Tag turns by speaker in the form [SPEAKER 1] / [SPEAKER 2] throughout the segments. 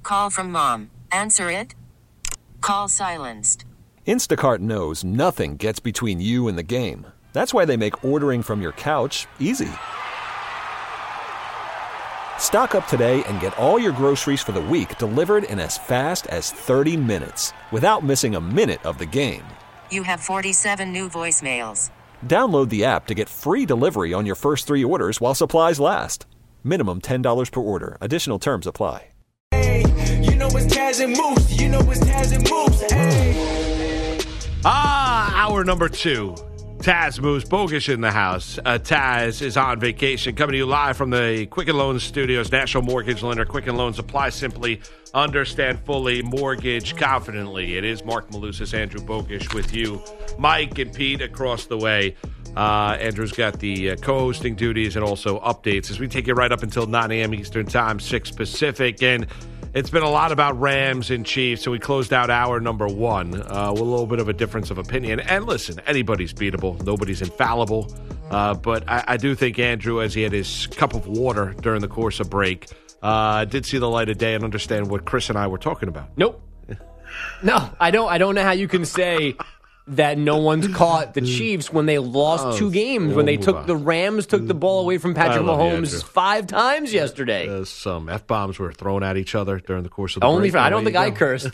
[SPEAKER 1] call from mom. Answer it. Call silenced.
[SPEAKER 2] Instacart knows nothing gets between you and the game. That's why they make ordering from your couch easy. Stock up today and get all your groceries for the week delivered in as fast as 30 minutes without missing a minute of the game.
[SPEAKER 1] You have 47 new voicemails.
[SPEAKER 2] Download the app to get free delivery on your first 3 orders while supplies last. Minimum $10 per order. Additional terms apply.
[SPEAKER 3] Hey, you know it's Taz and Moose. You know it's Taz and Moose. Hey.
[SPEAKER 4] Hour number 2. Taz Moose, Bogish in the house. Taz is on vacation, coming to you live from the Quicken Loans Studios. National Mortgage Lender. Quicken Loans. Apply simply, understand fully, mortgage confidently. It is Mark Malusis, Andrew Bogish with you. Mike and Pete across the way. Andrew's got the co-hosting duties and also updates as we take you right up until 9 a.m. Eastern Time, 6 Pacific. And it's been a lot about Rams and Chiefs, and we closed out hour number 1 with a little bit of a difference of opinion. And listen, anybody's beatable. Nobody's infallible. But I do think Andrew, as he had his cup of water during the course of break, did see the light of day and understand what Chris and I were talking about.
[SPEAKER 5] Nope. No, I don't know how you can say that no one's caught the Chiefs when they lost 2 games, when the Rams took the ball away from Patrick Mahomes 5 times yesterday.
[SPEAKER 4] Some F-bombs were thrown at each other during the course of the break.
[SPEAKER 5] I don't think I cursed.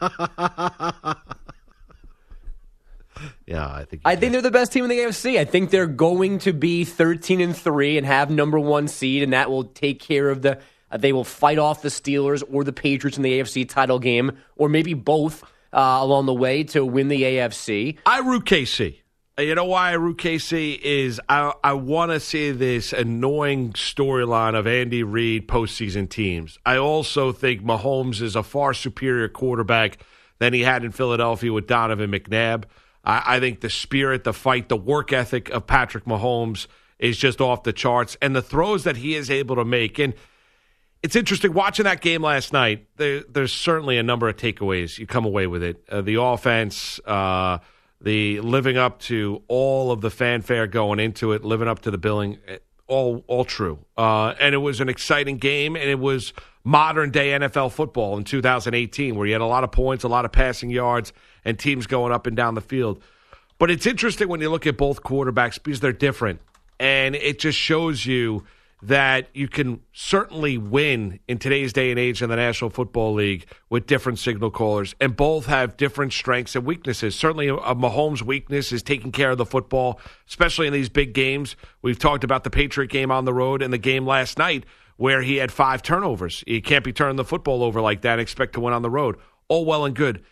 [SPEAKER 4] Yeah,
[SPEAKER 5] I think they're the best team in the AFC. I think they're going to be 13-3 and have number 1 seed, and that will take care of they will fight off the Steelers or the Patriots in the AFC title game, or maybe both. Along the way to win the AFC.
[SPEAKER 4] I root KC. You know why I root KC is I want to see this annoying storyline of Andy Reid postseason teams. I also think Mahomes is a far superior quarterback than he had in Philadelphia with Donovan McNabb. I think the spirit, the fight, the work ethic of Patrick Mahomes is just off the charts. And the throws that he is able to make. And it's interesting watching that game last night. There's certainly a number of takeaways. You come away with it. The offense, the living up to all of the fanfare going into it, living up to the billing, all true. And it was an exciting game, and it was modern-day NFL football in 2018 where you had a lot of points, a lot of passing yards, and teams going up and down the field. But it's interesting when you look at both quarterbacks because they're different, and it just shows you that you can certainly win in today's day and age in the National Football League with different signal callers, and both have different strengths and weaknesses. Certainly a Mahomes' weakness is taking care of the football, especially in these big games. We've talked about the Patriot game on the road and the game last night where he had 5 turnovers. You can't be turning the football over like that and expect to win on the road. All well and good.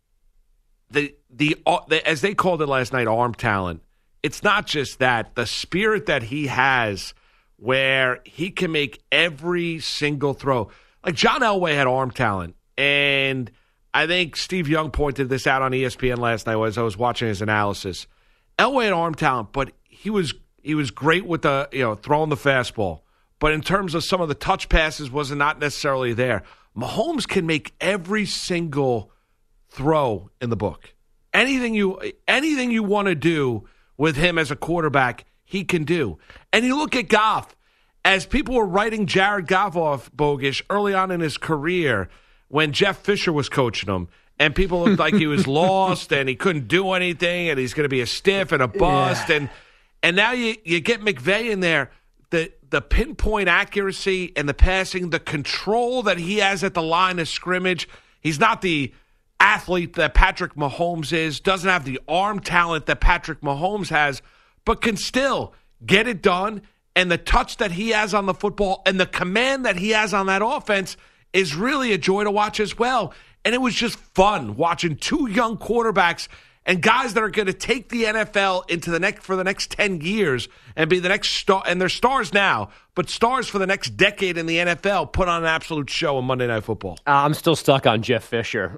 [SPEAKER 4] The as they called it last night, arm talent. It's not just that. The spirit that he has where he can make every single throw. Like John Elway had arm talent, and I think Steve Young pointed this out on ESPN last night as I was watching his analysis. Elway had arm talent, but he was great with the throwing the fastball. But in terms of some of the touch passes, wasn't not necessarily there. Mahomes can make every single throw in the book. Anything you want to do with him as a quarterback, he can do. And you look at Goff, as people were writing Jared Goff off, Bogish, early on in his career when Jeff Fisher was coaching him, and people looked like he was lost and he couldn't do anything and he's going to be a stiff and a bust. Yeah. And now you get McVay in there, the pinpoint accuracy and the passing, the control that he has at the line of scrimmage. He's not the athlete that Patrick Mahomes is, doesn't have the arm talent that Patrick Mahomes has, but can still get it done. And the touch that he has on the football and the command that he has on that offense is really a joy to watch as well. And it was just fun watching 2 young quarterbacks and guys that are going to take the NFL into for the next 10 years and be the next star. And they're stars now, but stars for the next decade in the NFL put on an absolute show on Monday Night Football.
[SPEAKER 5] I'm still stuck on Jeff Fisher.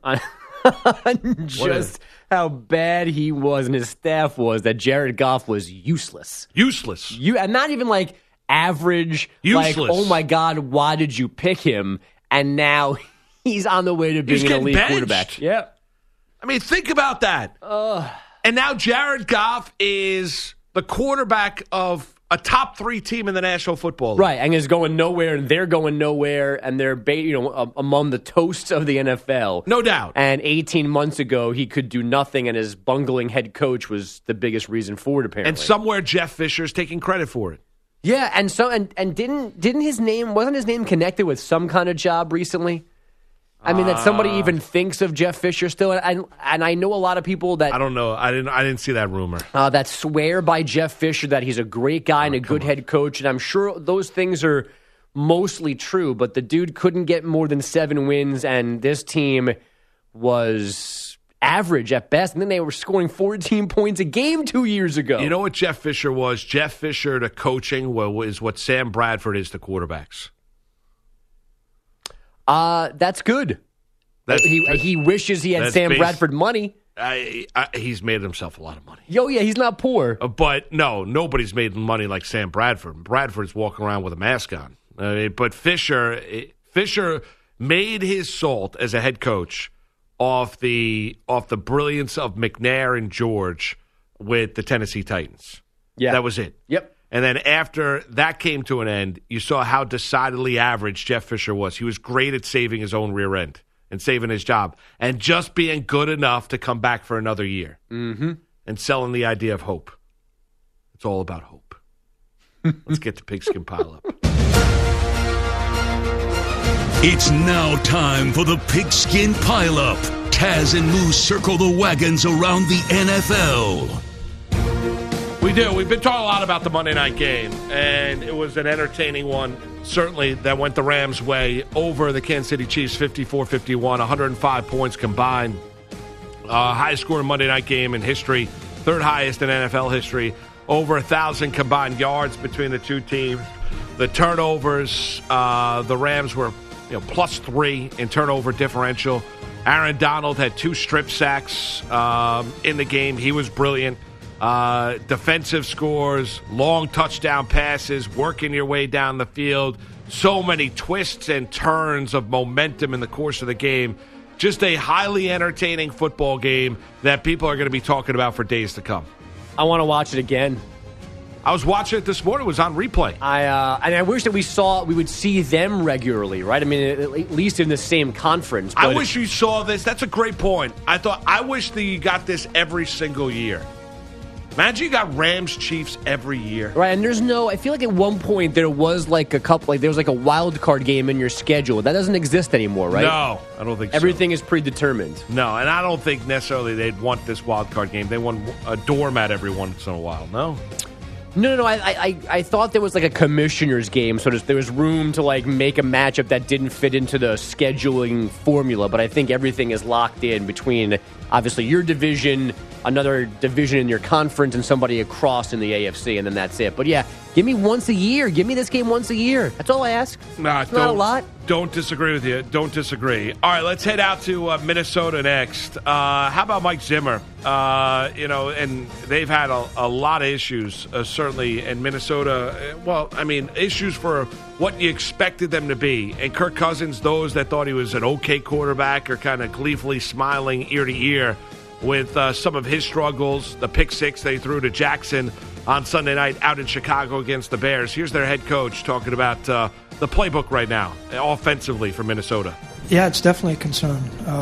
[SPEAKER 5] Just how bad he was and his staff was, that Jared Goff was useless. And not even like average. Useless. Like, oh my God, why did you pick him? And now he's on the way to being an elite quarterback. Yeah.
[SPEAKER 4] I mean, think about that. And now Jared Goff is the quarterback of a top 3 team in the National Football League.
[SPEAKER 5] Right, and is going nowhere, and they're going nowhere, and they're among the toasts of the NFL.
[SPEAKER 4] No doubt.
[SPEAKER 5] And 18 months ago, he could do nothing, and his bungling head coach was the biggest reason for it, apparently.
[SPEAKER 4] And somewhere Jeff Fisher's taking credit for it.
[SPEAKER 5] Yeah, and didn't his name, wasn't his name connected with some kind of job recently? I mean, that somebody even thinks of Jeff Fisher still, and I know a lot of people that
[SPEAKER 4] I don't know. I didn't see that rumor.
[SPEAKER 5] That swear by Jeff Fisher that he's a great guy and a good head coach, and I'm sure those things are mostly true. But the dude couldn't get more than 7 wins, and this team was average at best. And then they were scoring 14 points a game 2 years ago.
[SPEAKER 4] You know what Jeff Fisher was? Jeff Fisher to coaching is what Sam Bradford is to quarterbacks.
[SPEAKER 5] That's good. He wishes he had Sam Bradford money.
[SPEAKER 4] He's made himself a lot of money.
[SPEAKER 5] Yo, yeah, he's not poor.
[SPEAKER 4] But no, nobody's made money like Sam Bradford. Bradford's walking around with a mask on. But Fisher made his salt as a head coach off the brilliance of McNair and George with the Tennessee Titans.
[SPEAKER 5] Yeah,
[SPEAKER 4] that was it.
[SPEAKER 5] Yep.
[SPEAKER 4] And then after that came to an end, you saw how decidedly average Jeff Fisher was. He was great at saving his own rear end and saving his job and just being good enough to come back for another year and selling the idea of hope. It's all about hope. Let's get to Pigskin Pile-Up.
[SPEAKER 6] It's now time for the Pigskin Pile-Up. Taz and Moose circle the wagons around the NFL.
[SPEAKER 4] We do. We've been talking a lot about the Monday night game, and it was an entertaining one. Certainly, that went the Rams' way over the Kansas City Chiefs, 54-51, 105 points combined. Highest scoring Monday night game in history, third highest in NFL history. Over 1,000 combined yards between the two teams. The turnovers, the Rams were +3 in turnover differential. Aaron Donald had 2 strip sacks in the game. He was brilliant. Defensive scores, long touchdown passes, working your way down the field. So many twists and turns of momentum in the course of the game. Just a highly entertaining football game that people are going to be talking about for days to come.
[SPEAKER 5] I want to watch it again.
[SPEAKER 4] I was watching it this morning. It was on replay.
[SPEAKER 5] And I wish that we would see them regularly, right? I mean, at least in the same conference.
[SPEAKER 4] I wish you saw this. That's a great point. I wish that you got this every single year. Imagine you got Rams Chiefs every year.
[SPEAKER 5] Right, and I feel like at one point there was there was a wild card game in your schedule. That doesn't exist anymore, right?
[SPEAKER 4] No, I don't think so.
[SPEAKER 5] Everything is predetermined.
[SPEAKER 4] No, and I don't think necessarily they'd want this wild card game. They want a doormat every once in a while, no?
[SPEAKER 5] No. I thought there was a commissioner's game, so there was room to make a matchup that didn't fit into the scheduling formula. But I think everything is locked in between obviously your division, another division in your conference, and somebody across in the AFC, and then that's it. But yeah, give me once a year. Give me this game once a year. That's all I ask.
[SPEAKER 4] Nah,
[SPEAKER 5] not a lot.
[SPEAKER 4] Don't disagree with you. Don't disagree. All right, let's head out to Minnesota next. How about Mike Zimmer? And they've had a lot of issues, certainly in Minnesota. Well, I mean, issues for what you expected them to be. And Kirk Cousins, those that thought he was an okay quarterback are kind of gleefully smiling ear to ear with some of his struggles. The pick 6 they threw to Jackson on Sunday night out in Chicago against the Bears. Here's their head coach talking about the playbook right now, offensively for Minnesota.
[SPEAKER 7] Yeah, it's definitely a concern.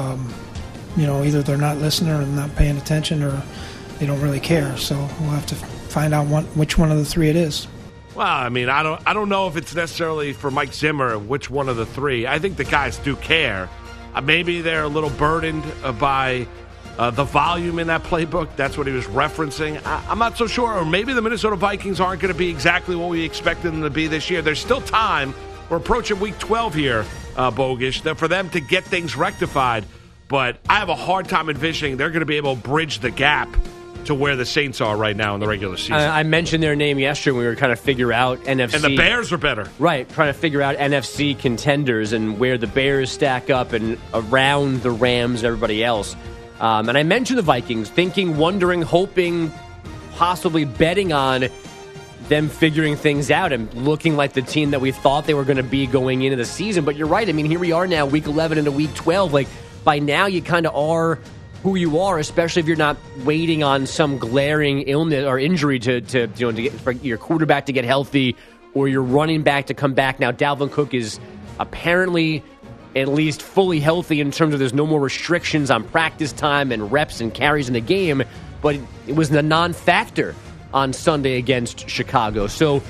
[SPEAKER 7] Either they're not listening or not paying attention or they don't really care. So we'll have to find out which one of the 3 it is.
[SPEAKER 4] Well, I mean, I don't know if it's necessarily for Mike Zimmer which one of the 3. I think the guys do care. Maybe they're a little burdened by the volume in that playbook. That's what he was referencing. I'm not so sure. Or maybe the Minnesota Vikings aren't going to be exactly what we expected them to be this year. There's still time. We're approaching week 12 here, Bogish, for them to get things rectified. But I have a hard time envisioning they're going to be able to bridge the gap to where the Saints are right now in the regular season.
[SPEAKER 5] I mentioned their name yesterday when we were trying to figure out NFC.
[SPEAKER 4] And the Bears are better.
[SPEAKER 5] Right, trying to figure out NFC contenders and where the Bears stack up and around the Rams and everybody else. And I mentioned the Vikings, wondering, hoping, possibly betting on them figuring things out and looking like the team that we thought they were going to be going into the season. But you're right. I mean, here we are now, week 11 into week 12. By now you kind of are who you are, especially if you're not waiting on some glaring illness or injury to get, for your quarterback to get healthy or your running back to come back. Now, Dalvin Cook is apparently at least fully healthy in terms of there's no more restrictions on practice time and reps and carries in the game, but it was a non-factor on Sunday against Chicago. So,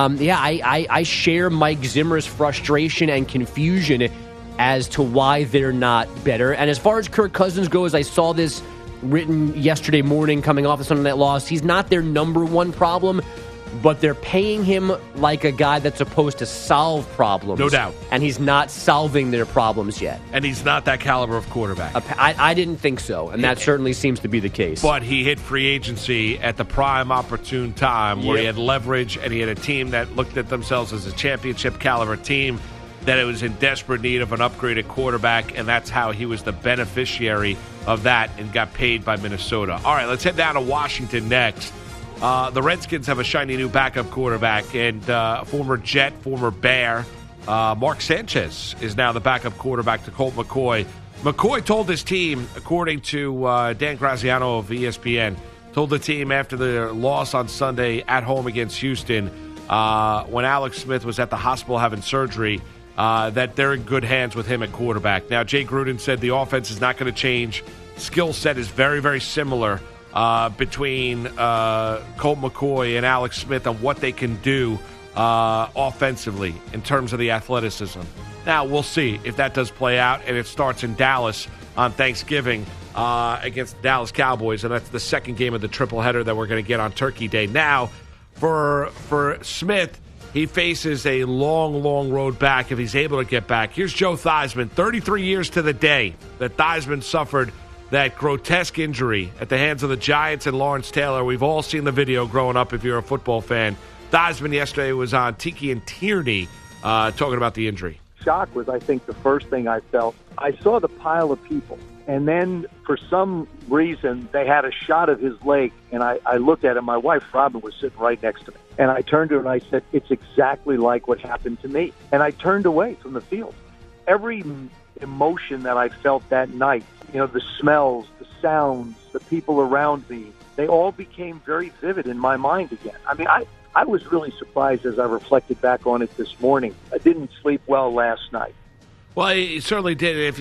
[SPEAKER 5] I share Mike Zimmer's frustration and confusion as to why they're not better. And as far as Kirk Cousins goes, I saw this written yesterday morning coming off the Sunday night loss. He's not their number one problem, but they're paying him like a guy that's supposed to solve problems.
[SPEAKER 4] No doubt.
[SPEAKER 5] And he's not solving their problems yet.
[SPEAKER 4] And he's not that caliber of quarterback.
[SPEAKER 5] I didn't think so, and that certainly seems to be the case.
[SPEAKER 4] But he hit free agency at the prime opportune time where he had leverage and he had a team that looked at themselves as a championship caliber team, that it was in desperate need of an upgraded quarterback, and that's how he was the beneficiary of that and got paid by Minnesota. All right, let's head down to Washington next. The Redskins have a shiny new backup quarterback, and former Jet, former Bear, Mark Sanchez is now the backup quarterback to Colt McCoy. McCoy told his team, according to Dan Graziano of ESPN, told the team after the loss on Sunday at home against Houston, when Alex Smith was at the hospital having surgery, that they're in good hands with him at quarterback. Now, Jay Gruden said the offense is not going to change. Skill set is very, very similar between Colt McCoy and Alex Smith on what they can do offensively in terms of the athleticism. Now, we'll see if that does play out, and it starts in Dallas on Thanksgiving against the Dallas Cowboys, and that's the second game of the triple-header that we're going to get on Turkey Day. Now, for Smith, he faces a long, long road back if he's able to get back. Here's Joe Theismann, 33 years to the day that Theismann suffered that grotesque injury at the hands of the Giants and Lawrence Taylor. We've all seen the video growing up if you're a football fan. Theismann yesterday was on Tiki and Tierney talking about the injury.
[SPEAKER 8] Shock was, I think, the first thing I felt. I saw the pile of people, and then for some reason they had a shot of his leg, and I looked at him. My wife, Robin, was sitting right next to me. And I turned to her and I said, it's exactly like what happened to me. And I turned away from the field. Every emotion that I felt that night, the smells, the sounds, the people around me, they all became very vivid in my mind again. I mean, I was really surprised as I reflected back on it this morning. I didn't sleep well last night.
[SPEAKER 4] Well, he certainly did.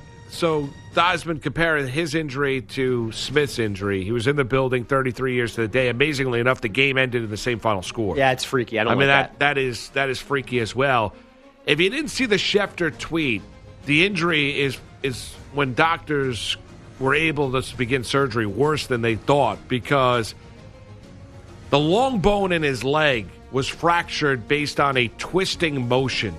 [SPEAKER 4] So Theismann comparing his injury to Smith's injury. He was in the building 33 years to the day. Amazingly enough, the game ended in the same final score.
[SPEAKER 5] Yeah, it's freaky. I mean,
[SPEAKER 4] that is freaky as well. If you didn't see the Schefter tweet, the injury is when doctors were able to begin surgery worse than they thought, because the long bone in his leg was fractured based on a twisting motion.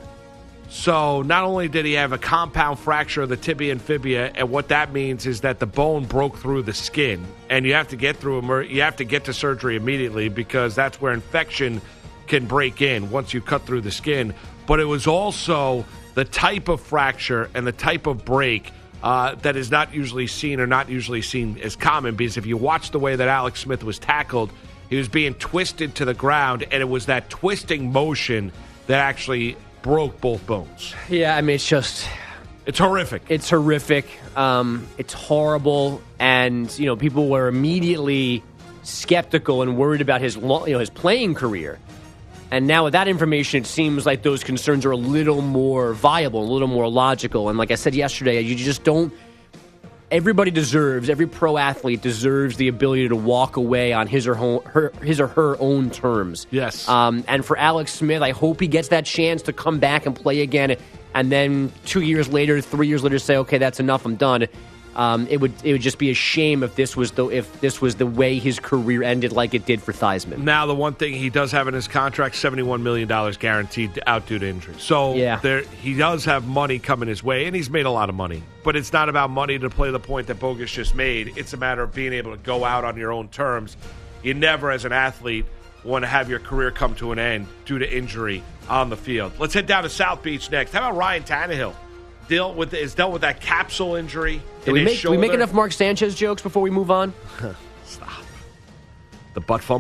[SPEAKER 4] So not only did he have a compound fracture of the tibia and fibia, and what that means is that the bone broke through the skin, and you have to get to surgery immediately, because that's where infection can break in once you cut through the skin. But it was also the type of fracture and the type of break that is not usually seen as common, because if you watch the way that Alex Smith was tackled, he was being twisted to the ground, and it was that twisting motion that actually broke both bones.
[SPEAKER 5] Yeah, I mean, it's horrific. It's horrific. It's horrible, and people were immediately skeptical and worried about his playing career. And now with that information, it seems like those concerns are a little more viable, a little more logical. And like I said yesterday, you just don't. Every pro athlete deserves the ability to walk away on his or her own terms.
[SPEAKER 4] Yes.
[SPEAKER 5] And for Alex Smith, I hope he gets that chance to come back and play again, and then 2 years later, 3 years later, say, okay, that's enough, I'm done. It would just be a shame if this was the way his career ended, like it did for Theismann.
[SPEAKER 4] Now, the one thing he does have in his contract, $71 million guaranteed out due to injury. So he does have money coming his way, and he's made a lot of money. But it's not about money to play the point that Bogus just made. It's a matter of being able to go out on your own terms. You never, as an athlete, want to have your career come to an end due to injury on the field. Let's head down to South Beach next. How about Ryan Tannehill? Dealt with that capsule injury in his shoulder.
[SPEAKER 5] Do we make enough Mark Sanchez jokes before we move on?
[SPEAKER 4] Stop. The butt fumble?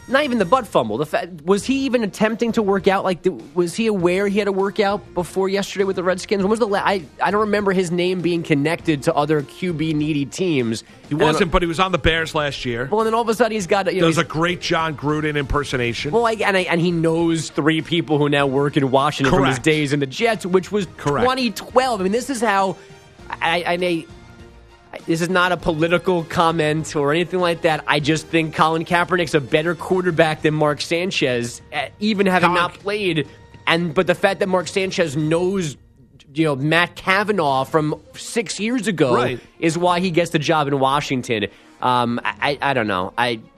[SPEAKER 5] Not even the butt fumble. Was he even attempting to work out? Was he aware he had to work out before yesterday with the Redskins? When was I don't remember his name being connected to other QB needy teams.
[SPEAKER 4] He wasn't, but he was on the Bears last year.
[SPEAKER 5] Well, and then all of a sudden he's got
[SPEAKER 4] does a great John Gruden impersonation.
[SPEAKER 5] Well, and he knows 3 people who now work in Washington from his days in the Jets, which was 2012. I mean, this is how this is not a political comment or anything like that. I just think Colin Kaepernick's a better quarterback than Mark Sanchez, even having not played. But the fact that Mark Sanchez knows, Matt Kavanaugh from 6 years ago is why he gets the job in Washington. I don't know.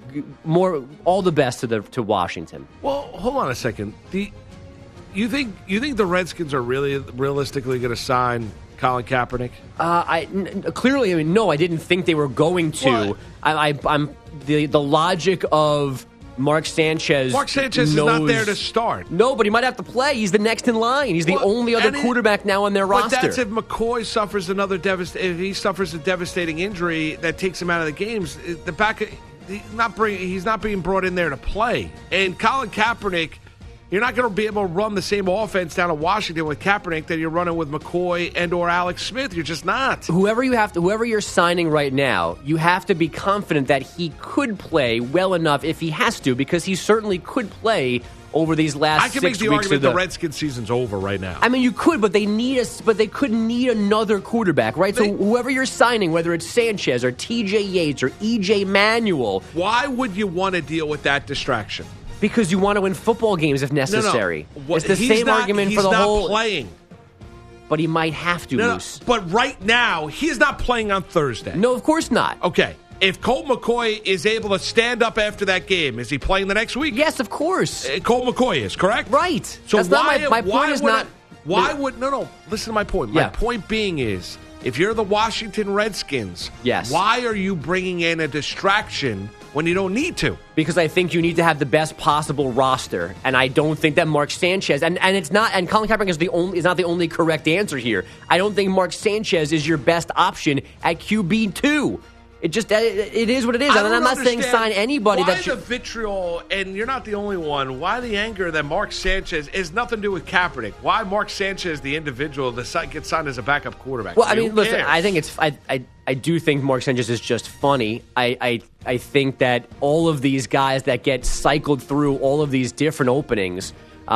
[SPEAKER 5] All the best to Washington.
[SPEAKER 4] Well, hold on a second. You think the Redskins are really realistically going to sign Colin Kaepernick?
[SPEAKER 5] Clearly, no, I didn't think they were going to. I'm the logic of Mark Sanchez.
[SPEAKER 4] Mark Sanchez is not there to start.
[SPEAKER 5] No, but he might have to play. He's the next in line. He's the only other quarterback now on their roster.
[SPEAKER 4] But that's if McCoy suffers if he suffers a devastating injury that takes him out of the games. He's not being brought in there to play. And Colin Kaepernick, you're not going to be able to run the same offense down in Washington with Kaepernick that you're running with McCoy and or Alex Smith. You're just not.
[SPEAKER 5] Whoever you're signing right now, you have to be confident that he could play well enough if he has to, because he certainly could play over these last 6 weeks.
[SPEAKER 4] I can make the argument the Redskins season's over right now.
[SPEAKER 5] I mean, you could, but they could need another quarterback, right? So whoever you're signing, whether it's Sanchez or T.J. Yates or E.J. Manuel.
[SPEAKER 4] Why would you want to deal with that distraction?
[SPEAKER 5] Because you want to win football games if necessary. No. It's the same argument for the whole.
[SPEAKER 4] He's not playing.
[SPEAKER 5] But he might have to, Moose.
[SPEAKER 4] But right now, he's not playing on Thursday.
[SPEAKER 5] No, of course not.
[SPEAKER 4] Okay. If Colt McCoy is able to stand up after that game, is he playing the next week?
[SPEAKER 5] Yes, of course.
[SPEAKER 4] Colt McCoy is, correct?
[SPEAKER 5] Right.
[SPEAKER 4] So
[SPEAKER 5] that's my point is not.
[SPEAKER 4] Listen to my point. My point being is, if you're the Washington Redskins, why are you bringing in a distraction when you don't need to?
[SPEAKER 5] Because I think you need to have the best possible roster, and I don't think that Mark Sanchez and it's not, and Colin Kaepernick is not the only correct answer here. I don't think Mark Sanchez is your best option at QB2. It is what it is. And I'm not saying sign anybody.
[SPEAKER 4] Why the vitriol, and you're not the only one, why the anger that Mark Sanchez has nothing to do with Kaepernick? Why Mark Sanchez, the individual, gets signed as a backup quarterback?
[SPEAKER 5] Well, I mean, listen, I think I do think Mark Sanchez is just funny. I think that all of these guys that get cycled through all of these different openings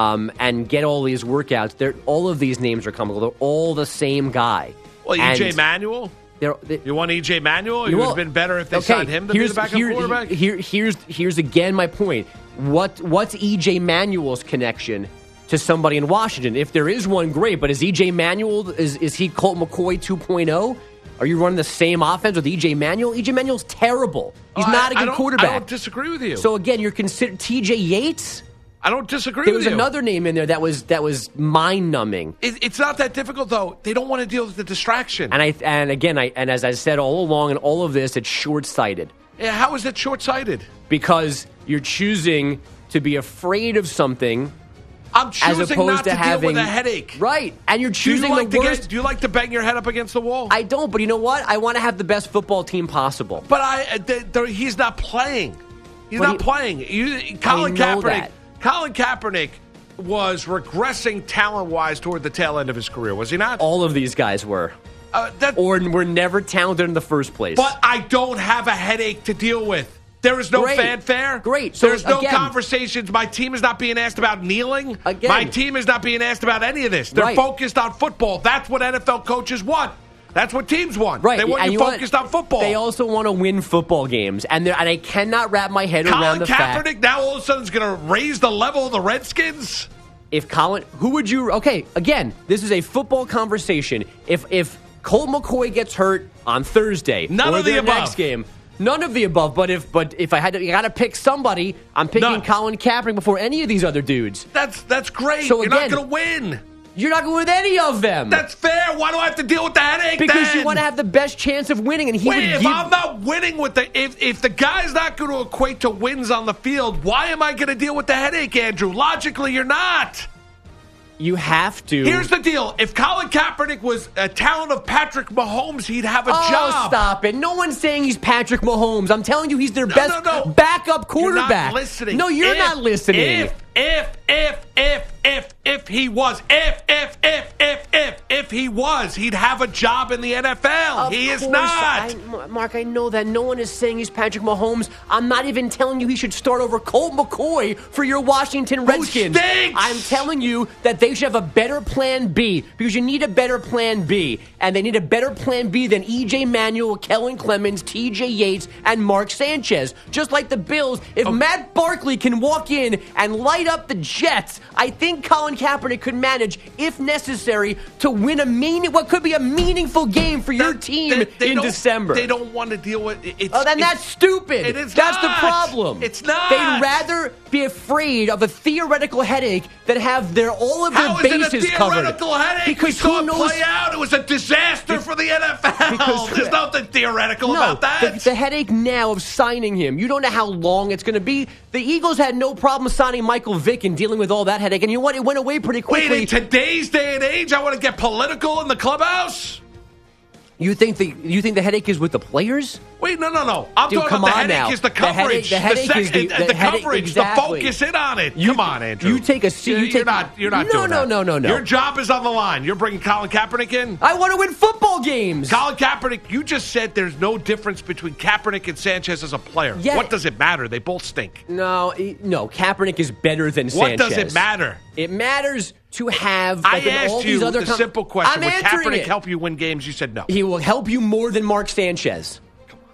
[SPEAKER 5] and get all these workouts, all of these names are coming. They're all the same guy.
[SPEAKER 4] Well, E.J. Manuel? You want E.J. Manuel? It would have been better if they signed him to be the backup quarterback?
[SPEAKER 5] Here's again my point. What's E.J. Manuel's connection to somebody in Washington? If there is one, great. But is E.J. Manuel, is he Colt McCoy 2.0? Are you running the same offense with E.J. Manuel? E.J. Manuel's terrible. He's not a good quarterback.
[SPEAKER 4] I don't disagree with you.
[SPEAKER 5] So again, you're considered T.J. Yates?
[SPEAKER 4] I don't disagree with you.
[SPEAKER 5] There was another name in there that was mind-numbing.
[SPEAKER 4] It's not that difficult, though. They don't want to deal with the distraction.
[SPEAKER 5] And as I said all along in all of this, it's short-sighted.
[SPEAKER 4] Yeah, how is it short-sighted?
[SPEAKER 5] Because you're choosing to be afraid of something.
[SPEAKER 4] I'm choosing not to deal with a headache.
[SPEAKER 5] Right. And you're choosing the worst.
[SPEAKER 4] Do you like to bang your head up against the wall?
[SPEAKER 5] I don't, but you know what? I want to have the best football team possible.
[SPEAKER 4] But he's not playing. He's not playing. Colin Kaepernick. Colin Kaepernick was regressing talent-wise toward the tail end of his career, was he not?
[SPEAKER 5] All of these guys were. Or were never talented in the first place.
[SPEAKER 4] But I don't have a headache to deal with. There is no fanfare.
[SPEAKER 5] Great. So
[SPEAKER 4] there's no conversations. My team is not being asked about kneeling. My team is not being asked about any of this. They're focused on football. That's what NFL coaches want. That's what teams want.
[SPEAKER 5] Right.
[SPEAKER 4] They want you focused on football.
[SPEAKER 5] They also want to win football games. And I cannot wrap my head around the fact.
[SPEAKER 4] Colin Kaepernick now all of a sudden is going to raise the level of the Redskins?
[SPEAKER 5] Who would you... Okay, again, this is a football conversation. If Colt McCoy gets hurt on Thursday
[SPEAKER 4] none of the above.
[SPEAKER 5] Next game... None of the above, but if I had to, you got to pick somebody, I'm picking Colin Kaepernick before any of these other dudes.
[SPEAKER 4] That's great. So you're not going to win.
[SPEAKER 5] You're not going to win any of them.
[SPEAKER 4] That's fair. Why do I have to deal with the headache?
[SPEAKER 5] Because you want to have the best chance of winning, and
[SPEAKER 4] if I'm not winning with if the guy's not going to equate to wins on the field, why am I going to deal with the headache, Andrew? Logically, you're not.
[SPEAKER 5] You have to.
[SPEAKER 4] Here's the deal. If Colin Kaepernick was a talent of Patrick Mahomes, he'd have a job.
[SPEAKER 5] Stop it. No one's saying he's Patrick Mahomes. I'm telling you he's their best backup quarterback.
[SPEAKER 4] You're not listening.
[SPEAKER 5] No, you're not listening.
[SPEAKER 4] If he was, he'd have a job in the NFL. He is not.
[SPEAKER 5] Mark, I know that. No one is saying he's Patrick Mahomes. I'm not even telling you he should start over Colt McCoy for your Washington Redskins.
[SPEAKER 4] Who stinks?
[SPEAKER 5] I'm telling you that they should have a better plan B because you need a better plan B. And they need a better plan B than E.J. Manuel, Kellen Clemens, T.J. Yates, and Mark Sanchez. Just like the Bills, if Matt Barkley can walk in and light up the Jets, I think Colin Kaepernick could manage, if necessary, to win what could be a meaningful game for your team in December.
[SPEAKER 4] They don't want to deal with it.
[SPEAKER 5] Then that's stupid.
[SPEAKER 4] That's
[SPEAKER 5] the problem.
[SPEAKER 4] It's not.
[SPEAKER 5] They'd rather be afraid of a theoretical headache than have all of their bases covered.
[SPEAKER 4] How is it a theoretical headache?
[SPEAKER 5] Because
[SPEAKER 4] who knows? Play out. It was a disaster for the NFL. There's nothing theoretical about that.
[SPEAKER 5] The headache now of signing him, you don't know how long it's going to be. The Eagles had no problem signing Michael Vick and dealing with all that headache, and you know what? It went away pretty quickly.
[SPEAKER 4] Wait, in today's day and age, I want to get political in the clubhouse?
[SPEAKER 5] You think the headache is with the players?
[SPEAKER 4] Wait, no. I'm talking about the headache is the coverage. The
[SPEAKER 5] headache is the
[SPEAKER 4] coverage,
[SPEAKER 5] exactly.
[SPEAKER 4] the focus in on it. Come on, Andrew.
[SPEAKER 5] You take a seat.
[SPEAKER 4] You're not doing that.
[SPEAKER 5] No.
[SPEAKER 4] Your job is on the line. You're bringing Colin Kaepernick in?
[SPEAKER 5] I want to win football games.
[SPEAKER 4] Colin Kaepernick, you just said there's no difference between Kaepernick and Sanchez as a player.
[SPEAKER 5] Yeah.
[SPEAKER 4] What does it matter? They both stink.
[SPEAKER 5] No. Kaepernick is better than Sanchez.
[SPEAKER 4] What does it matter?
[SPEAKER 5] It matters to have.
[SPEAKER 4] I asked
[SPEAKER 5] all
[SPEAKER 4] you
[SPEAKER 5] these other
[SPEAKER 4] the simple question. Would Kaepernick
[SPEAKER 5] it.
[SPEAKER 4] help you win games? You said no.
[SPEAKER 5] He will help you more than Mark Sanchez. Come on.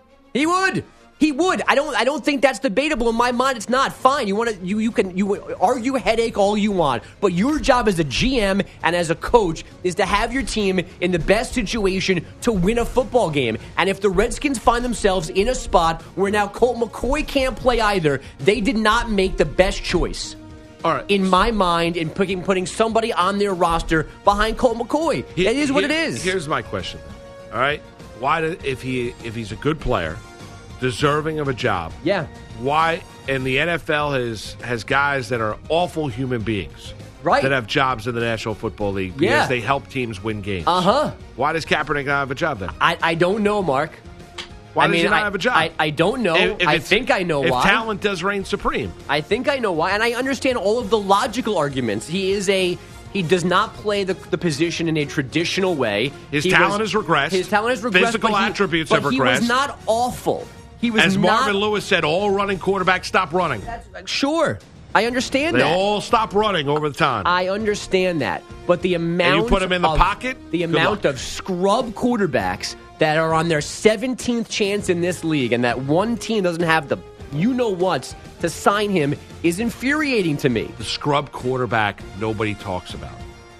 [SPEAKER 5] He would. I don't think that's debatable in my mind. It's not. Fine. You can argue headache all you want, but your job as a GM and as a coach is to have your team in the best situation to win a football game. And if the Redskins find themselves in a spot where now Colt McCoy can't play either, they did not make the best choice.
[SPEAKER 4] All right.
[SPEAKER 5] In my mind, in putting somebody on their roster behind Colt McCoy. That is what it is.
[SPEAKER 4] Here's my question. All right. If he's a good player, deserving of a job.
[SPEAKER 5] Yeah.
[SPEAKER 4] Why? And the NFL has guys that are awful human beings.
[SPEAKER 5] Right.
[SPEAKER 4] That have jobs in the National Football League because they help teams win games. Why does Kaepernick not have a job then?
[SPEAKER 5] I don't know, Mark.
[SPEAKER 4] Why does he not have a job?
[SPEAKER 5] I don't know. I think I know why.
[SPEAKER 4] If talent does reign supreme.
[SPEAKER 5] I think I know why. And I understand all of the logical arguments. He does not play the position in a traditional way.
[SPEAKER 4] His talent has regressed. Physical attributes have regressed.
[SPEAKER 5] He was not awful.
[SPEAKER 4] As Marvin Lewis said, all running quarterbacks stop running.
[SPEAKER 5] Sure. I understand that.
[SPEAKER 4] They all stop running over the time.
[SPEAKER 5] I understand that. But the amount
[SPEAKER 4] and you put him in the pocket?
[SPEAKER 5] The amount of scrub quarterbacks that are on their 17th chance in this league and that one team doesn't have the you-know-whats to sign him is infuriating to me.
[SPEAKER 4] The scrub quarterback nobody talks about.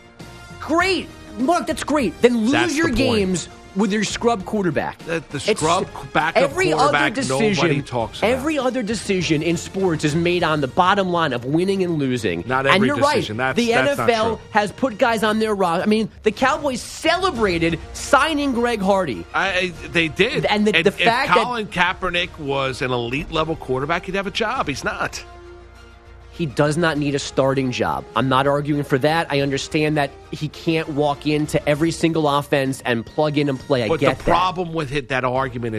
[SPEAKER 5] Great. Mark, that's great. Then lose your games with your scrub quarterback.
[SPEAKER 4] The scrub backup quarterback nobody talks about.
[SPEAKER 5] Every other decision in sports is made on the bottom line of winning and losing.
[SPEAKER 4] Not every
[SPEAKER 5] decision.
[SPEAKER 4] Right.
[SPEAKER 5] The NFL has put guys on their roster. I mean, the Cowboys celebrated signing Greg Hardy.
[SPEAKER 4] They did.
[SPEAKER 5] And the fact
[SPEAKER 4] if Colin Kaepernick was an elite-level quarterback, he'd have a job. He's not.
[SPEAKER 5] He does not need a starting job. I'm not arguing for that. I understand that he can't walk into every single offense and plug in and play. I get that.
[SPEAKER 4] But the problem with that argument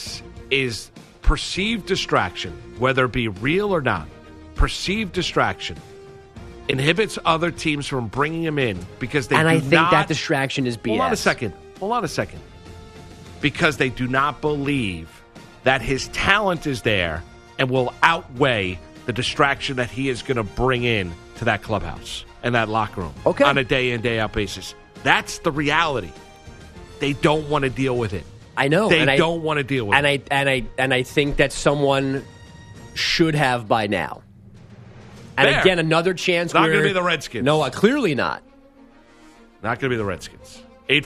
[SPEAKER 4] is perceived distraction, whether it be real or not. Perceived distraction inhibits other teams from bringing him in because they
[SPEAKER 5] and
[SPEAKER 4] do
[SPEAKER 5] I think
[SPEAKER 4] not,
[SPEAKER 5] that distraction is BS.
[SPEAKER 4] Hold on a second. Because they do not believe that his talent is there and will outweigh the distraction that he is going to bring in to that clubhouse and that locker room on a day-in, day-out basis. That's the reality. They don't want to deal with it.
[SPEAKER 5] I know.
[SPEAKER 4] They don't want to deal with
[SPEAKER 5] it. And I think that someone should have by now. And again, another chance.
[SPEAKER 4] Not going to be the Redskins.
[SPEAKER 5] No, clearly not.
[SPEAKER 4] Not going to be the Redskins.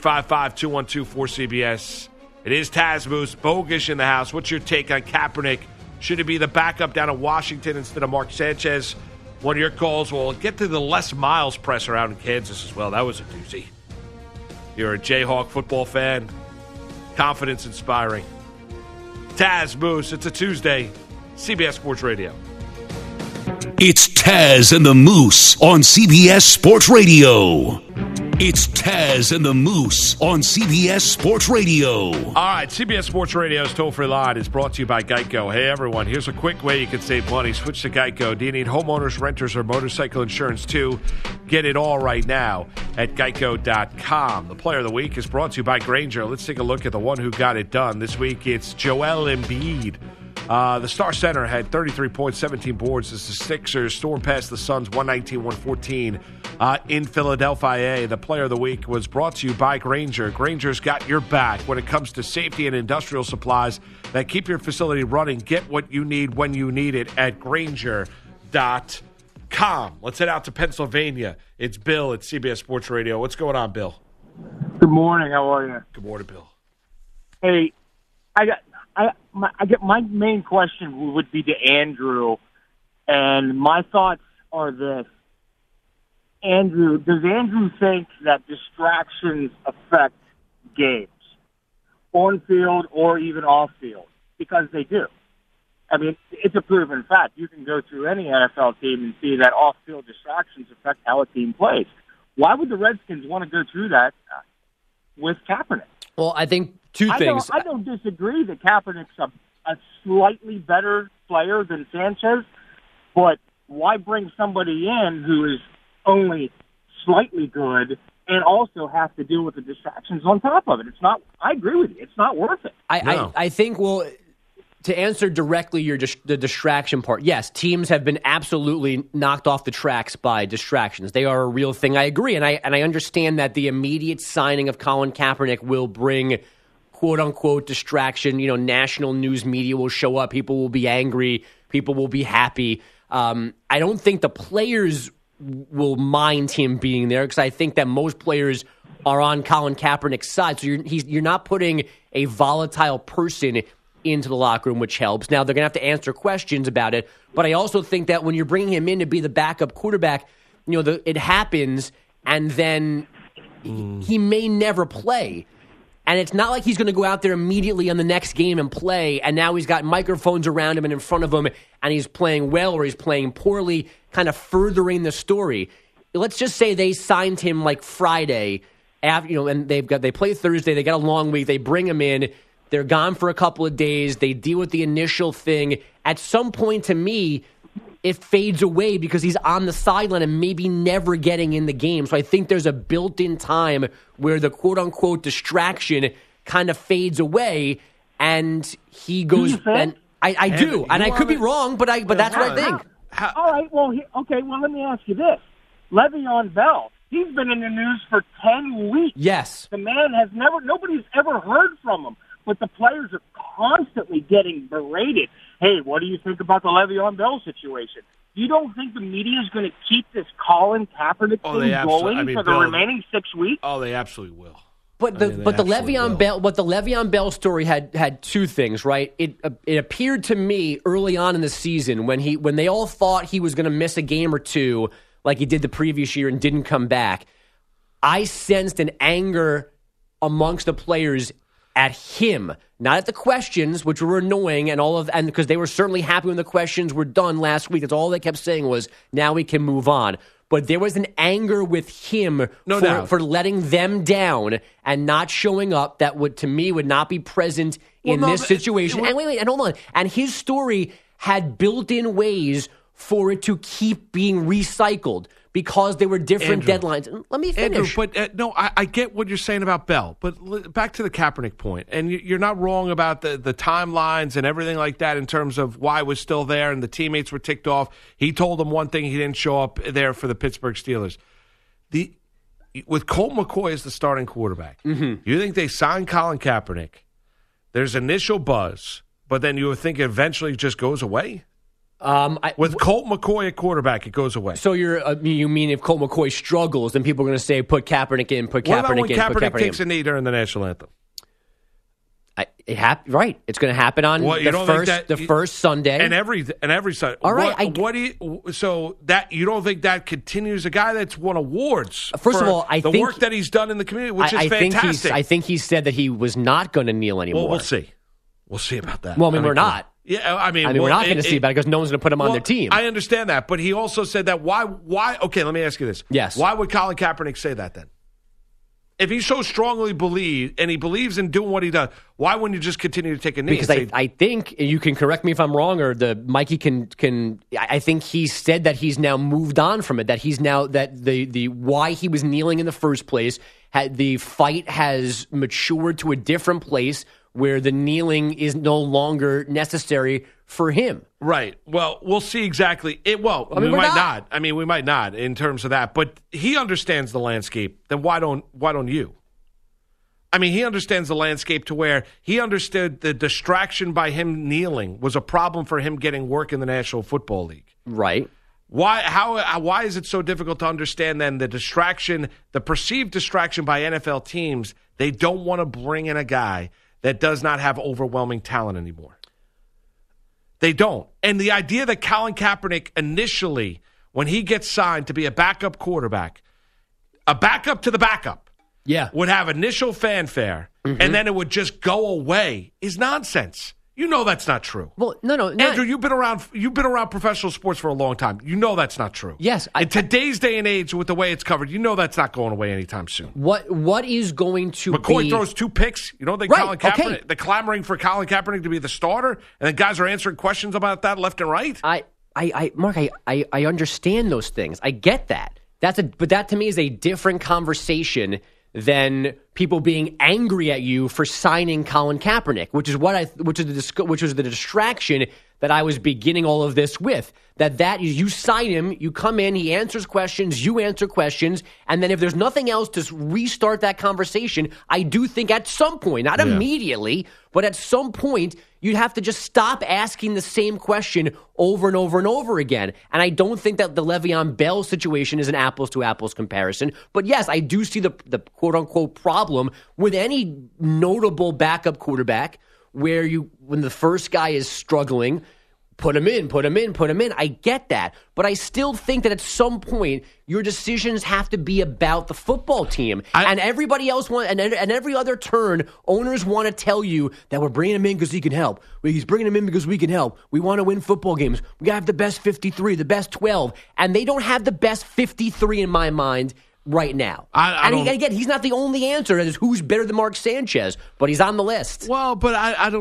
[SPEAKER 4] 855-212-4CBS. It is Taz Moose, Bogish in the house. What's your take on Kaepernick? Should he be the backup down in Washington instead of Mark Sanchez? One of your calls. We'll get to the Les Miles presser out in Kansas as well. That was a doozy. You're a Jayhawk football fan. Confidence inspiring. Taz Moose, it's a Tuesday. CBS Sports Radio.
[SPEAKER 6] It's Taz and the Moose on CBS Sports Radio. It's Taz and the Moose on CBS Sports Radio.
[SPEAKER 4] All right, CBS Sports Radio's toll-free line is brought to you by Geico. Hey, everyone, here's a quick way you can save money. Switch to Geico. Do you need homeowners, renters, or motorcycle insurance, too? Get it all right now at Geico.com. The Player of the Week is brought to you by Grainger. Let's take a look at the one who got it done. This week, it's Joel Embiid. The Star Center had 33 points, 17 boards as the Sixers stormed past the Suns 119-114 in Philadelphia. The Player of the Week was brought to you by Grainger. Grainger's got your back when it comes to safety and industrial supplies that keep your facility running. Get what you need when you need it at Grainger.com. Let's head out to Pennsylvania. It's Bill at CBS Sports Radio. What's going on, Bill?
[SPEAKER 9] Good morning. How are you?
[SPEAKER 4] Good morning, Bill.
[SPEAKER 9] Hey, I get my main question would be to Andrew, and my thoughts are this. Andrew, does Andrew think that distractions affect games, on field or even off field? Because they do. I mean, it's a proven fact. You can go through any NFL team and see that off-field distractions affect how a team plays. Why would the Redskins want to go through that with Kaepernick?
[SPEAKER 5] Well, I think two things.
[SPEAKER 9] I don't disagree that Kaepernick's a slightly better player than Sanchez, but why bring somebody in who is only slightly good and also have to deal with the distractions on top of it? It's not. I agree with you. It's not worth it.
[SPEAKER 5] I think, well, to answer directly the distraction part, yes, teams have been absolutely knocked off the tracks by distractions. They are a real thing. I agree, and I understand that the immediate signing of Colin Kaepernick will bring quote-unquote distraction. You know, national news media will show up. People will be angry. People will be happy. I don't think the players will mind him being there because I think that most players are on Colin Kaepernick's side. So you're not putting a volatile person into the locker room, which helps. Now, they're going to have to answer questions about it. But I also think that when you're bringing him in to be the backup quarterback, you know, it happens, and then he may never play. And it's not like he's going to go out there immediately on the next game and play, and now he's got microphones around him and in front of him, and he's playing well or he's playing poorly, kind of furthering the story. Let's just say they signed him like Friday, and they play Thursday, they got a long week, they bring him in, they're gone for a couple of days, they deal with the initial thing. At some point, to me, it fades away because he's on the sideline and maybe never getting in the game. So I think there's a built-in time where the quote-unquote distraction kind of fades away, and he goes. And I do, and I could be wrong, but that's what I think.
[SPEAKER 9] All right. Well, let me ask you this: Le'Veon Bell. He's been in the news for 10 weeks.
[SPEAKER 5] Yes,
[SPEAKER 9] the man has nobody's ever heard from him, but the players are constantly getting berated. Hey, what do you think about the Le'Veon Bell situation? You don't think the media is going to keep this Colin Kaepernick thing going for the remaining 6 weeks?
[SPEAKER 4] Oh, they absolutely will.
[SPEAKER 5] But the Le'Veon Bell story had two things, right? It appeared to me early on in the season when they all thought he was going to miss a game or two, like he did the previous year and didn't come back. I sensed an anger amongst the players at him, not at the questions, which were annoying, and because they were certainly happy when the questions were done last week. That's all they kept saying was, now we can move on. But there was an anger with him for letting them down and not showing up that would not be present in this situation. And wait, and hold on. And his story had built-in ways for it to keep being recycled because there were different deadlines. Let me finish.
[SPEAKER 4] Andrew, but I get what you're saying about Bell. But back to the Kaepernick point, and you're not wrong about the timelines and everything like that in terms of why it was still there and the teammates were ticked off. He told them one thing, he didn't show up there for the Pittsburgh Steelers. With Colt McCoy as the starting quarterback, you think they signed Colin Kaepernick, there's initial buzz, but then you would think it eventually just goes away? With Colt McCoy at quarterback, it goes away.
[SPEAKER 5] So you mean if Colt McCoy struggles, then people are going to say, put Kaepernick in, put Kaepernick in,
[SPEAKER 4] What about when Kaepernick takes a knee during the national anthem?
[SPEAKER 5] Right. It's going to happen on the first Sunday.
[SPEAKER 4] And every Sunday.
[SPEAKER 5] All right.
[SPEAKER 4] So that you don't think that continues? A guy that's won awards
[SPEAKER 5] First of all,
[SPEAKER 4] the work that he's done in the community, which is fantastic.
[SPEAKER 5] I think he said that he was not going to kneel anymore.
[SPEAKER 4] Well, we'll see. We'll see about that.
[SPEAKER 5] Well, we're not.
[SPEAKER 4] Yeah, I mean,
[SPEAKER 5] we're not going to see about it because no one's going to put him on their team.
[SPEAKER 4] I understand that, but he also said that why? Okay, let me ask you this.
[SPEAKER 5] Yes.
[SPEAKER 4] Why would Colin Kaepernick say that then? If he so strongly believes, and he believes in doing what he does, why wouldn't you just continue to take a knee?
[SPEAKER 5] Because I think, you can correct me if I'm wrong, or Mikey can. I think he said that he's now moved on from it. That he's now that the why he was kneeling in the first place, the fight has matured to a different place where the kneeling is no longer necessary for him.
[SPEAKER 4] Right. Well, we'll see exactly. We might not. I mean, we might not in terms of that. But he understands the landscape. Then why don't you? I mean, he understands the landscape to where he understood the distraction by him kneeling was a problem for him getting work in the National Football League.
[SPEAKER 5] Right.
[SPEAKER 4] Why is it so difficult to understand then the distraction, the perceived distraction by NFL teams? They don't want to bring in a guy that does not have overwhelming talent anymore. They don't. And the idea that Colin Kaepernick initially, when he gets signed to be a backup quarterback, a backup to the backup, would have initial fanfare, and then it would just go away is nonsense. You know that's not true.
[SPEAKER 5] Well, no.
[SPEAKER 4] Andrew, you've been around professional sports for a long time. You know that's not true.
[SPEAKER 5] Yes.
[SPEAKER 4] In today's day and age, with the way it's covered, you know that's not going away anytime soon.
[SPEAKER 5] What is going to
[SPEAKER 4] McCoy
[SPEAKER 5] be...
[SPEAKER 4] throws 2 picks. You don't think Colin Kaepernick, they're clamoring for Colin Kaepernick to be the starter, and then guys are answering questions about that left and right?
[SPEAKER 5] Mark, I understand those things. I get that. But that to me is a different conversation than people being angry at you for signing Colin Kaepernick, which was the distraction that I was beginning all of this with. That you sign him, you come in, he answers questions, you answer questions, and then if there's nothing else to restart that conversation, I do think at some point, not immediately, but at some point, you'd have to just stop asking the same question over and over and over again. And I don't think that the Le'Veon Bell situation is an apples-to-apples comparison. But yes, I do see the quote-unquote problem with any notable backup quarterback where when the first guy is struggling, put him in. I get that. But I still think that at some point, your decisions have to be about the football team. And everybody else and every other turn, owners want to tell you that we're bringing him in because he can help. He's bringing him in because we can help. We want to win football games. We got to have the best 53, the best 12. And they don't have the best 53 in my mind right now. Again, he's not the only answer as who's better than Mark Sanchez, but he's on the list.
[SPEAKER 4] Well, but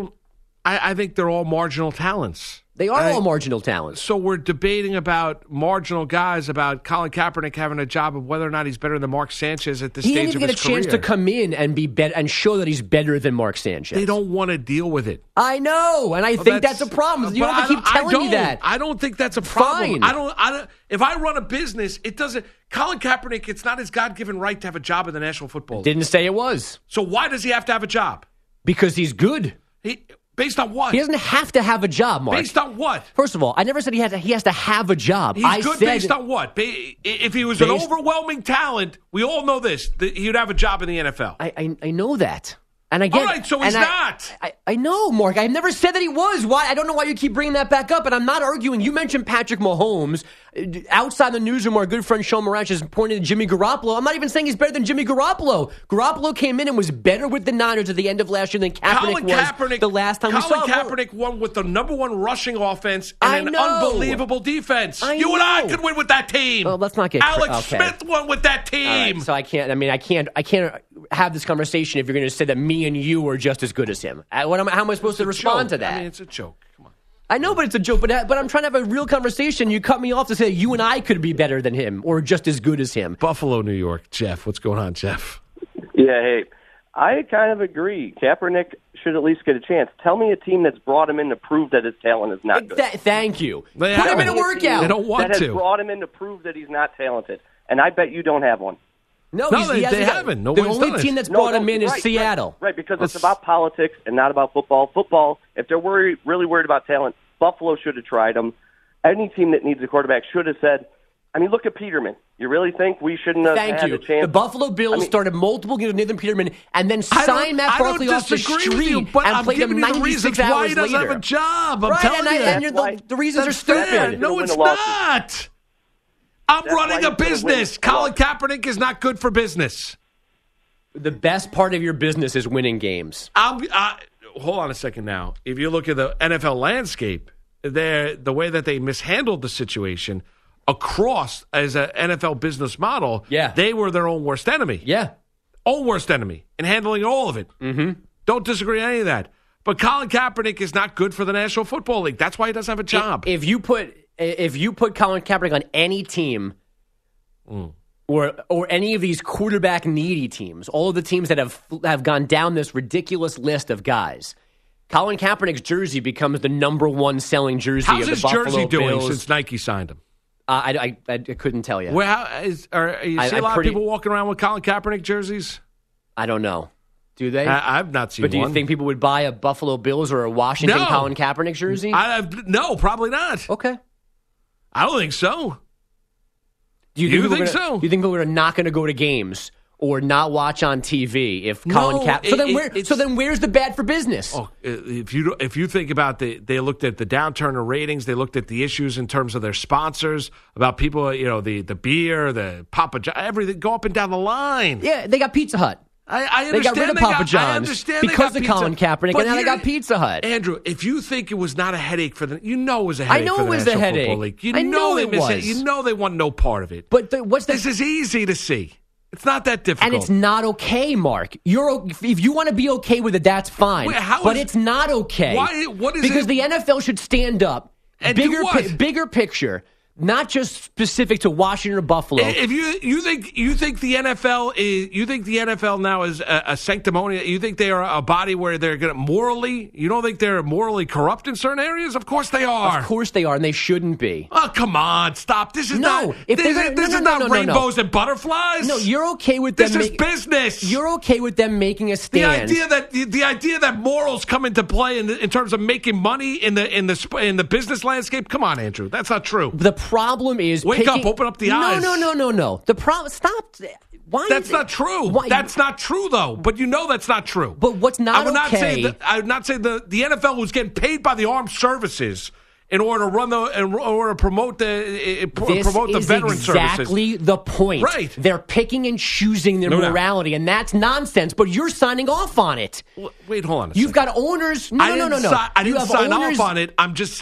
[SPEAKER 4] I think they're all marginal talents.
[SPEAKER 5] They are all marginal talents.
[SPEAKER 4] So we're debating about marginal guys, about Colin Kaepernick having a job of whether or not he's better than Mark Sanchez at this stage of his career.
[SPEAKER 5] He didn't even get a chance to come in and be and show that he's better than Mark Sanchez.
[SPEAKER 4] They don't want to deal with it.
[SPEAKER 5] I know, and I think that's a problem. You don't have to keep telling me that.
[SPEAKER 4] I don't think that's a problem.
[SPEAKER 5] Fine.
[SPEAKER 4] I don't. If I run a business, it doesn't. Colin Kaepernick, it's not his God-given right to have a job in the National Football League.
[SPEAKER 5] Didn't say it was.
[SPEAKER 4] So why does he have to have a job?
[SPEAKER 5] Because he's good.
[SPEAKER 4] Based on what?
[SPEAKER 5] He doesn't have to have a job, Mark.
[SPEAKER 4] Based on what?
[SPEAKER 5] First of all, I never said he has to have a job.
[SPEAKER 4] He's good based on what? If he was an overwhelming talent, we all know this, he'd have a job in the NFL.
[SPEAKER 5] I know that. And again,
[SPEAKER 4] all right, so he's not.
[SPEAKER 5] I know, Mark. I've never said that he was. Why? I don't know why you keep bringing that back up. And I'm not arguing. You mentioned Patrick Mahomes. Outside the newsroom, our good friend Sean Moranch has pointed to Jimmy Garoppolo. I'm not even saying he's better than Jimmy Garoppolo. Garoppolo came in and was better with the Niners at the end of last year than Kaepernick was the last time we saw him.
[SPEAKER 4] Colin Kaepernick won with the number one rushing offense and an unbelievable defense. You and I could win with that team.
[SPEAKER 5] Well, let's not get
[SPEAKER 4] Alex Smith won with that team.
[SPEAKER 5] Right, so I can't have this conversation if you're going to say that me and you are just as good as him. How am I supposed to respond to that?
[SPEAKER 4] I mean, it's a joke. Come on.
[SPEAKER 5] I know, but it's a joke. But I'm trying to have a real conversation. You cut me off to say you and I could be better than him or just as good as him.
[SPEAKER 4] Buffalo, New York. Jeff, what's going on, Jeff?
[SPEAKER 10] Yeah, hey. I kind of agree. Kaepernick should at least get a chance. Tell me a team that's brought him in to prove that his talent is not good.
[SPEAKER 5] Thank you. Put him in a workout.
[SPEAKER 4] They don't want
[SPEAKER 10] that
[SPEAKER 4] to.
[SPEAKER 10] Has brought him in to prove that he's not talented. And I bet you don't have one.
[SPEAKER 5] No,
[SPEAKER 4] they haven't.
[SPEAKER 5] The only team that's brought him in is Seattle.
[SPEAKER 10] Right, because it's about politics and not about football. Football, if they're really worried about talent, Buffalo should have tried him. Any team that needs a quarterback should have said, I mean, look at Peterman. You really think we shouldn't have had a chance?
[SPEAKER 5] The Buffalo Bills started multiple games with Nathan Peterman and then signed Matt Barkley off the street and played him 96 hours
[SPEAKER 4] why he doesn't
[SPEAKER 5] later.
[SPEAKER 4] have a job. I'm telling you.
[SPEAKER 5] The reasons are stupid.
[SPEAKER 4] No, it's not. I'm running a business. Colin Kaepernick is not good for business.
[SPEAKER 5] The best part of your business is winning games.
[SPEAKER 4] hold on a second now. If you look at the NFL landscape, the way that they mishandled the situation across as an NFL business model, they were their own worst enemy.
[SPEAKER 5] Yeah.
[SPEAKER 4] Own worst enemy in handling all of it.
[SPEAKER 5] Mm-hmm.
[SPEAKER 4] Don't disagree on any of that. But Colin Kaepernick is not good for the National Football League. That's why he doesn't have a job.
[SPEAKER 5] If you put Colin Kaepernick on any team or any of these quarterback needy teams, all of the teams that have gone down this ridiculous list of guys, Colin Kaepernick's jersey becomes the number one selling jersey of the Buffalo Bills.
[SPEAKER 4] How's his jersey doing since Nike signed him?
[SPEAKER 5] I couldn't tell you.
[SPEAKER 4] Well, you see a lot of people walking around with Colin Kaepernick jerseys?
[SPEAKER 5] I don't know. Do they?
[SPEAKER 4] I've not seen one.
[SPEAKER 5] But do you think people would buy a Buffalo Bills or a Washington Colin Kaepernick jersey?
[SPEAKER 4] No, probably not.
[SPEAKER 5] Okay.
[SPEAKER 4] I don't think so.
[SPEAKER 5] Do you think so? Do you think people are not going to go to games or not watch on TV if Colin Kaepernick? So then where's the bad for business?
[SPEAKER 4] Oh, if you think about they looked at the downturn in ratings, they looked at the issues in terms of their sponsors, about people, the beer, the Papa John, everything, go up and down the line.
[SPEAKER 5] Yeah, they got Pizza Hut.
[SPEAKER 4] I understand
[SPEAKER 5] they got rid of Papa John's because of Colin Kaepernick, and now they got Pizza Hut.
[SPEAKER 4] Andrew, if you think it was not a headache for them, it was a headache.
[SPEAKER 5] I know
[SPEAKER 4] for
[SPEAKER 5] it
[SPEAKER 4] the
[SPEAKER 5] was
[SPEAKER 4] National
[SPEAKER 5] a headache.
[SPEAKER 4] Football League.
[SPEAKER 5] I know it was.
[SPEAKER 4] You know they want no part of it.
[SPEAKER 5] But
[SPEAKER 4] this is easy to see. It's not that difficult,
[SPEAKER 5] and it's not okay, Mark. If you want to be okay with it, that's fine. But it's not okay.
[SPEAKER 4] Why? What is
[SPEAKER 5] because
[SPEAKER 4] it?
[SPEAKER 5] the NFL should stand up.
[SPEAKER 4] And
[SPEAKER 5] bigger picture. Not just specific to Washington or Buffalo.
[SPEAKER 4] If you think the NFL now is a sanctimonious, you think they are a body where they're going to morally, you don't think they're morally corrupt in certain areas? Of course they are.
[SPEAKER 5] Of course they are, and they shouldn't be.
[SPEAKER 4] Oh, come on, stop! This is not rainbows and butterflies.
[SPEAKER 5] No, you're okay with them.
[SPEAKER 4] This is business.
[SPEAKER 5] You're okay with them making a stand.
[SPEAKER 4] The idea that morals come into play in terms of making money in the business landscape. Come on, Andrew, that's not true.
[SPEAKER 5] The problem is
[SPEAKER 4] wake up, open up the eyes.
[SPEAKER 5] No. The problem. Stop. Why?
[SPEAKER 4] That's not true. Why? That's not true, though. But that's not true.
[SPEAKER 5] But what's not
[SPEAKER 4] I would
[SPEAKER 5] okay?
[SPEAKER 4] I would not say the NFL was getting paid by the armed services in order to promote the veteran services.
[SPEAKER 5] Exactly the point.
[SPEAKER 4] Right.
[SPEAKER 5] They're picking and choosing their morality, and that's nonsense. But you're signing off on it.
[SPEAKER 4] Wait, hold on.
[SPEAKER 5] You've got owners. No.
[SPEAKER 4] I didn't sign off on it.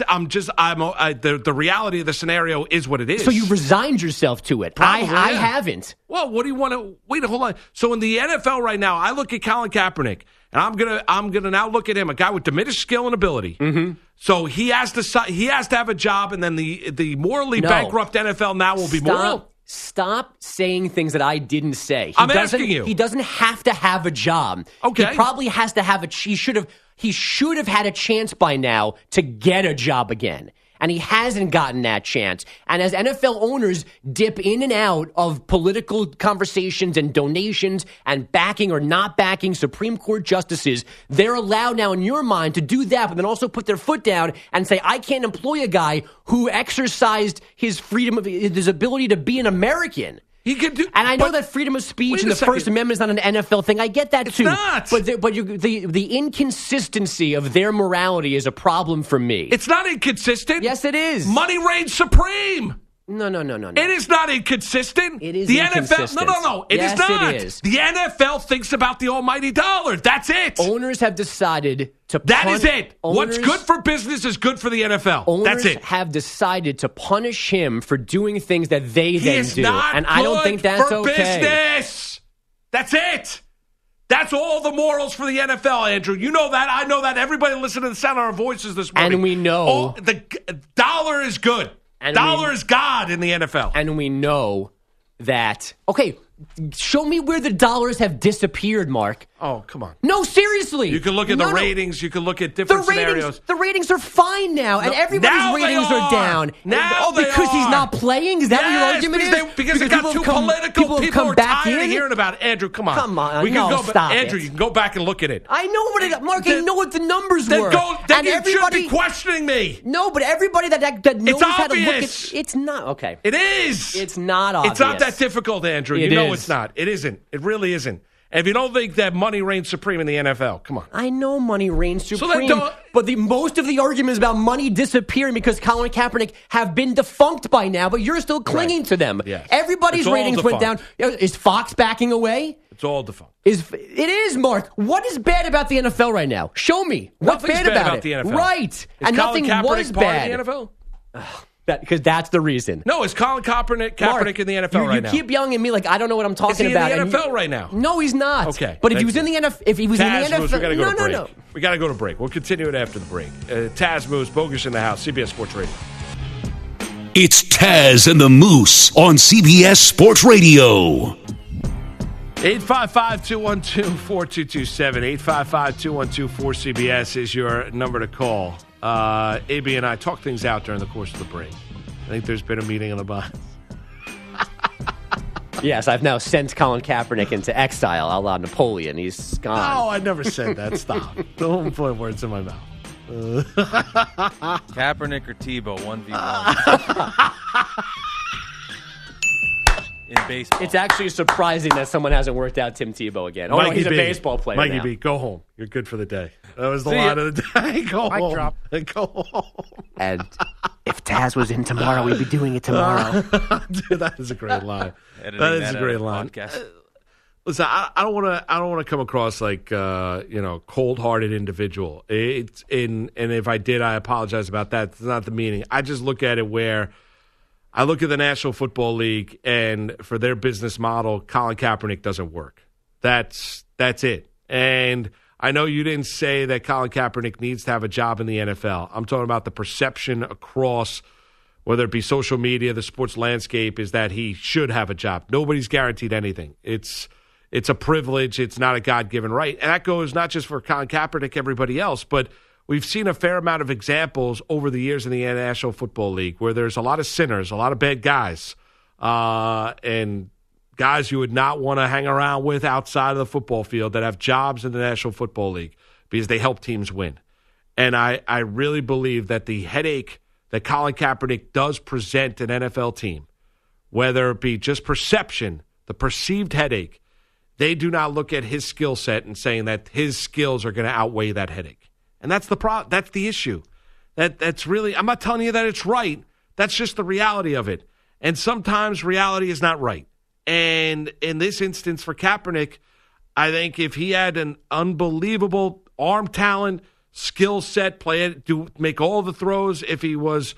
[SPEAKER 4] The reality of the scenario is what it is.
[SPEAKER 5] So you've resigned yourself to it. I haven't.
[SPEAKER 4] Well, what do you want to? Wait, hold on. So in the NFL right now, I look at Colin Kaepernick, and I'm gonna now look at him, a guy with diminished skill and ability.
[SPEAKER 5] Mm-hmm.
[SPEAKER 4] So he has to have a job, and then the morally bankrupt NFL now will be moral.
[SPEAKER 5] Stop saying things that I didn't say.
[SPEAKER 4] I'm asking you.
[SPEAKER 5] He doesn't have to have a job.
[SPEAKER 4] Okay.
[SPEAKER 5] He probably has to have He should have had a chance by now to get a job again. And he hasn't gotten that chance. And as NFL owners dip in and out of political conversations and donations and backing or not backing Supreme Court justices, they're allowed now in your mind to do that, but then also put their foot down and say, I can't employ a guy who exercised his freedom of his ability to be an American.
[SPEAKER 4] He could do,
[SPEAKER 5] and I know that freedom of speech and the First Amendment is not an NFL thing. I get that too.
[SPEAKER 4] It's not.
[SPEAKER 5] But the inconsistency of their morality is a problem for me.
[SPEAKER 4] It's not inconsistent.
[SPEAKER 5] Yes, it is.
[SPEAKER 4] Money reigns supreme.
[SPEAKER 5] No.
[SPEAKER 4] It is not inconsistent.
[SPEAKER 5] It is
[SPEAKER 4] the
[SPEAKER 5] inconsistent.
[SPEAKER 4] NFL. No. It is not.
[SPEAKER 5] It is.
[SPEAKER 4] The NFL thinks about the almighty dollar. That's it.
[SPEAKER 5] Owners have decided to.
[SPEAKER 4] That is it. What's good for business is good for the NFL.
[SPEAKER 5] Owners
[SPEAKER 4] That's it.
[SPEAKER 5] Have decided to punish him for doing things that they then do, and I don't think that's
[SPEAKER 4] for
[SPEAKER 5] okay.
[SPEAKER 4] Business. That's it. That's all the morals for the NFL, Andrew. You know that. I know that. Everybody listening to the sound of our voices this morning.
[SPEAKER 5] And we know
[SPEAKER 4] the dollar is good. Dollar is God in the NFL.
[SPEAKER 5] And we know that. Okay, show me where the dollars have disappeared, Mark.
[SPEAKER 4] Oh, come on.
[SPEAKER 5] No, seriously.
[SPEAKER 4] You can look at the ratings. You can look at different scenarios.
[SPEAKER 5] The ratings are fine now, and everybody's ratings are down.
[SPEAKER 4] Now
[SPEAKER 5] because he's not playing? Is that what your argument is?
[SPEAKER 4] Because it got too political. People are tired of hearing about it. Andrew, come on.
[SPEAKER 5] Come on. Stop
[SPEAKER 4] Andrew, you can go back and look at it.
[SPEAKER 5] I know what it Mark, I know what the numbers were.
[SPEAKER 4] Then you should be questioning me.
[SPEAKER 5] No, but everybody that knows how to look at it's not. Okay.
[SPEAKER 4] It is.
[SPEAKER 5] It's not obvious.
[SPEAKER 4] It's not that difficult, Andrew. You know it's not. It isn't. It really isn't. And if you don't think that money reigns supreme in the NFL, come on.
[SPEAKER 5] I know money reigns supreme, but most of the argument is about money disappearing because Colin Kaepernick have been defunct by now, but you're still clinging to them.
[SPEAKER 4] Yes.
[SPEAKER 5] Everybody's ratings went down. Is Fox backing away?
[SPEAKER 4] It's all defunct.
[SPEAKER 5] It is, Mark. What is bad about the NFL right now? Show me. What's
[SPEAKER 4] Nothing's
[SPEAKER 5] bad about it?
[SPEAKER 4] the NFL.
[SPEAKER 5] Right.
[SPEAKER 4] Is
[SPEAKER 5] and
[SPEAKER 4] Colin
[SPEAKER 5] nothing
[SPEAKER 4] Kaepernick
[SPEAKER 5] was
[SPEAKER 4] part
[SPEAKER 5] bad.
[SPEAKER 4] of the NFL?
[SPEAKER 5] Because that's the reason.
[SPEAKER 4] No, is Colin Kaepernick
[SPEAKER 5] Mark,
[SPEAKER 4] in the NFL right now?
[SPEAKER 5] You keep yelling at me like I don't know what I'm talking about.
[SPEAKER 4] Is he in the NFL right now?
[SPEAKER 5] No, he's not.
[SPEAKER 4] Okay.
[SPEAKER 5] But if he was in the NFL,
[SPEAKER 4] Taz Moose, we got to go to break.
[SPEAKER 5] No.
[SPEAKER 4] We got to go to break. We'll continue it after the break. Taz Moose, Bogus in the house, CBS Sports Radio.
[SPEAKER 6] It's Taz and the Moose on CBS Sports Radio.
[SPEAKER 4] 855-212-4227. 855-212-4CBS is your number to call. AB and I talked things out during the course of the break. I think there's been a meeting on the bus.
[SPEAKER 5] Yes, I've now sent Colin Kaepernick into exile a la Napoleon. He's gone.
[SPEAKER 4] Oh, I never said that. Stop. Don't put words in my mouth.
[SPEAKER 11] Kaepernick or Tebow, 1v1. In baseball.
[SPEAKER 5] It's actually surprising that someone hasn't worked out Tim Tebow again. Oh, no, he's a baseball player
[SPEAKER 4] Mikey
[SPEAKER 5] now.
[SPEAKER 4] B, go home. You're good for the day. That was the line of the day. Go home. Drop. Go home.
[SPEAKER 5] And if Taz was in tomorrow, we'd be doing it tomorrow.
[SPEAKER 4] Dude, that is a great line. That is a great line. Listen, I don't want to come across like cold-hearted individual. And if I did, I apologize about that. It's not the meaning. I just look at it where I look at the National Football League, and for their business model, Colin Kaepernick doesn't work. That's it. And I know you didn't say that Colin Kaepernick needs to have a job in the NFL. I'm talking about the perception across, whether it be social media, the sports landscape, is that he should have a job. Nobody's guaranteed anything. It's a privilege. It's not a God-given right. And that goes not just for Colin Kaepernick, everybody else, but we've seen a fair amount of examples over the years in the National Football League where there's a lot of sinners, a lot of bad guys, and guys you would not want to hang around with outside of the football field that have jobs in the National Football League because they help teams win. And I really believe that the headache that Colin Kaepernick does present an NFL team, whether it be just perception, the perceived headache, they do not look at his skill set and saying that his skills are going to outweigh that headache. And that's the that's the issue. That's really, I'm not telling you that it's right. That's just the reality of it. And sometimes reality is not right. And in this instance for Kaepernick, I think if he had an unbelievable arm talent, skill set, make all the throws, if he was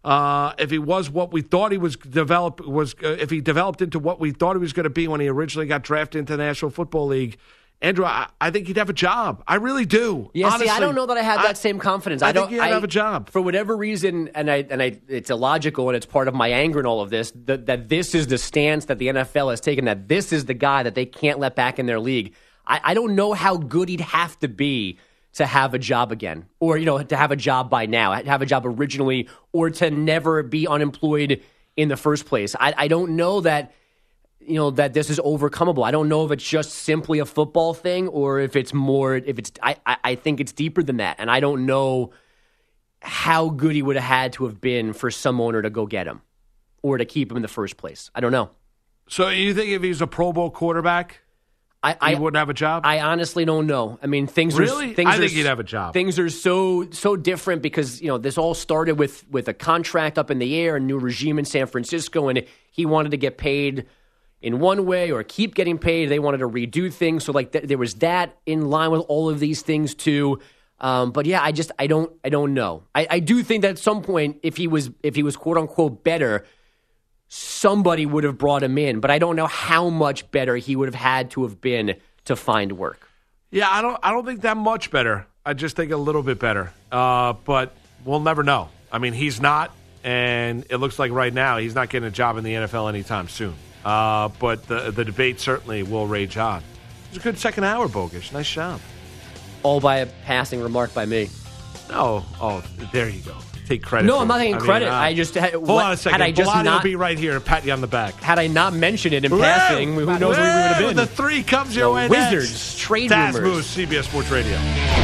[SPEAKER 4] what we thought he was if he developed into what we thought he was going to be when he originally got drafted into the National Football League, Andrew, I think he'd have a job. I really do.
[SPEAKER 5] Yeah,
[SPEAKER 4] honestly.
[SPEAKER 5] See, I don't know that I have that same confidence.
[SPEAKER 4] I think he'd have a job.
[SPEAKER 5] For whatever reason, and it's illogical, and it's part of my anger in all of this, that this is the stance that the NFL has taken, that this is the guy that they can't let back in their league. I don't know how good he'd have to be to have a job again, or to have a job by now, to have a job originally, or to never be unemployed in the first place. I don't know that that this is overcomable. I don't know if it's just simply a football thing or if it's more. I think it's deeper than that, and I don't know how good he would have had to have been for some owner to go get him or to keep him in the first place. I don't know.
[SPEAKER 4] So you think if he's a Pro Bowl quarterback, he wouldn't have a job?
[SPEAKER 5] I honestly don't know. I mean, things
[SPEAKER 4] really? I think he'd have a job.
[SPEAKER 5] Things are so different because this all started with a contract up in the air, a new regime in San Francisco, and he wanted to get paid in one way or keep getting paid. They wanted to redo things. So there was that in line with all of these things too. But yeah, I don't know. I do think that at some point, if he was quote unquote better, somebody would have brought him in, but I don't know how much better he would have had to have been to find work.
[SPEAKER 4] Yeah, I don't think that much better. I just think a little bit better. But we'll never know. I mean, he's not, and it looks like right now he's not getting a job in the NFL anytime soon. But the debate certainly will rage on. It was a good second hour, Bogish. Nice job.
[SPEAKER 5] All by a passing remark by me.
[SPEAKER 4] No. Oh, there you go. Take credit.
[SPEAKER 5] No, I'm not taking credit. I just
[SPEAKER 4] hold on a second. Vlade will be right here to pat you on the back.
[SPEAKER 5] Had I not mentioned it in passing, who knows where we would have been?
[SPEAKER 4] The three comes your way.
[SPEAKER 5] Wizards, trade
[SPEAKER 4] Taz
[SPEAKER 5] rumors.
[SPEAKER 4] Moose, CBS Sports Radio.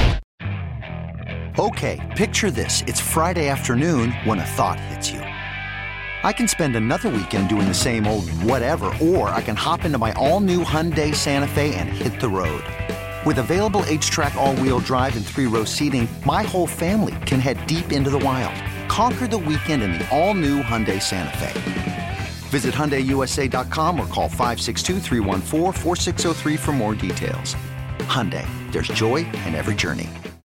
[SPEAKER 12] Okay, picture this. It's Friday afternoon when a thought hits you. I can spend another weekend doing the same old whatever, or I can hop into my all-new Hyundai Santa Fe and hit the road. With available H-Track all-wheel drive and 3-row seating, my whole family can head deep into the wild. Conquer the weekend in the all-new Hyundai Santa Fe. Visit HyundaiUSA.com or call 562-314-4603 for more details. Hyundai, there's joy in every journey.